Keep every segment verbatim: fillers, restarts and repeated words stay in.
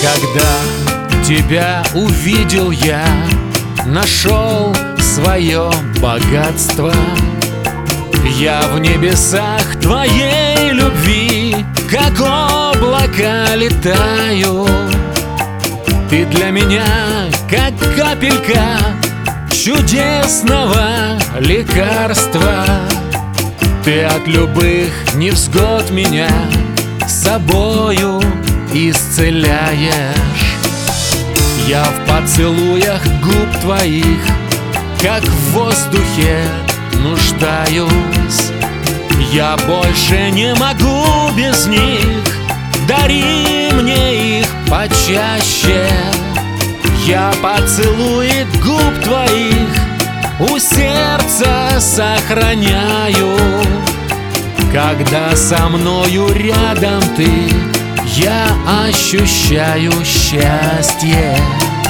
Когда тебя увидел я, нашел свое богатство. Я в небесах твоей любви, как облака летаю. Ты для меня, как капелька чудесного лекарства. Ты от любых невзгод меня собою исцеляешь. Я в поцелуях губ твоих, как в воздухе, нуждаюсь. Я больше не могу без них, дари мне их почаще. Я поцелуи губ твоих у сердца сохраняю. Когда со мною рядом ты, я ощущаю счастье.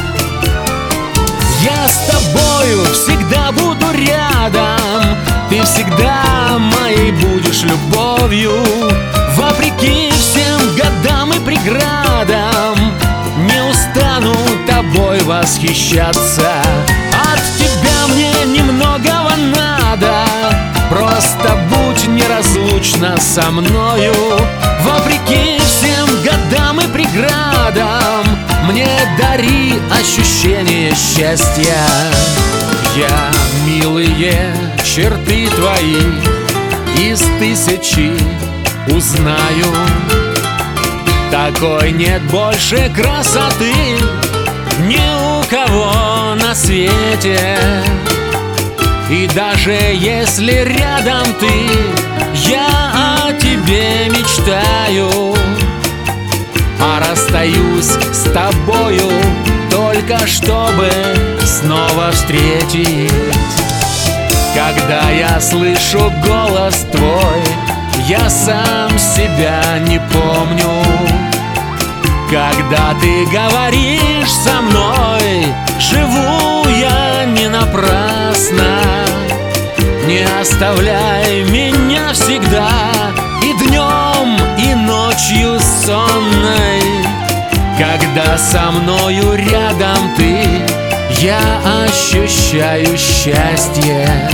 Я с тобою всегда буду рядом, ты всегда моей будешь любовью. Вопреки всем годам и преградам, не устану тобой восхищаться. От тебя мне немногого надо, просто будь неразлучна со мною. Вопреки всем годам и преградам, мне дари ощущение счастья. Я милые черты твои из тысячи узнаю. Такой нет больше красоты ни у кого на свете. И даже если рядом ты, я о тебе мечтаю. А расстаюсь с тобою только чтобы снова встретить. Когда я слышу голос твой, я сам себя не помню. Когда ты говоришь со мной, живу я не напрасно. Не оставляй меня всегда, и днем, и ночью сонной. Когда со мною рядом ты, я ощущаю счастье.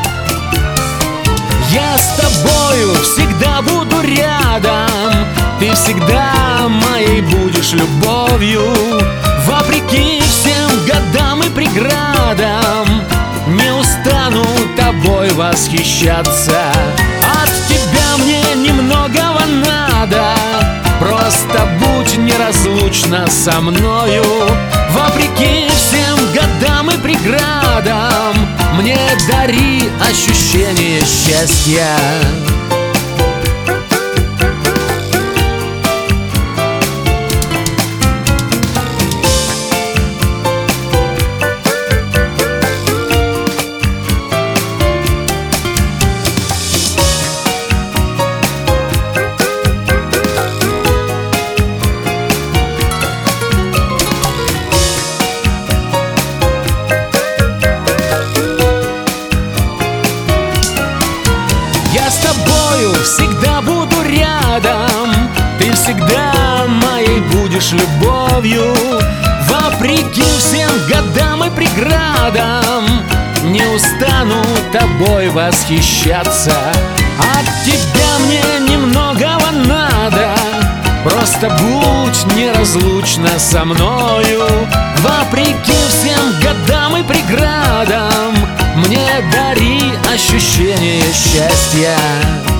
Я с тобою всегда буду рядом, ты всегда моей будешь любовью. Вопреки всем годам и преградам, не устану тобой восхищаться. От тебя мне немногого надо, просто будь неразлучна со мною. Вопреки всем годам и преградам, мне дари ощущение счастья. Я с тобою всегда буду рядом, ты всегда моей будешь любовью. Вопреки всем годам и преградам, не устану тобой восхищаться. От тебя мне немногого надо, просто будь неразлучна со мною. Вопреки всем годам и преградам, мне дари ощущение счастья.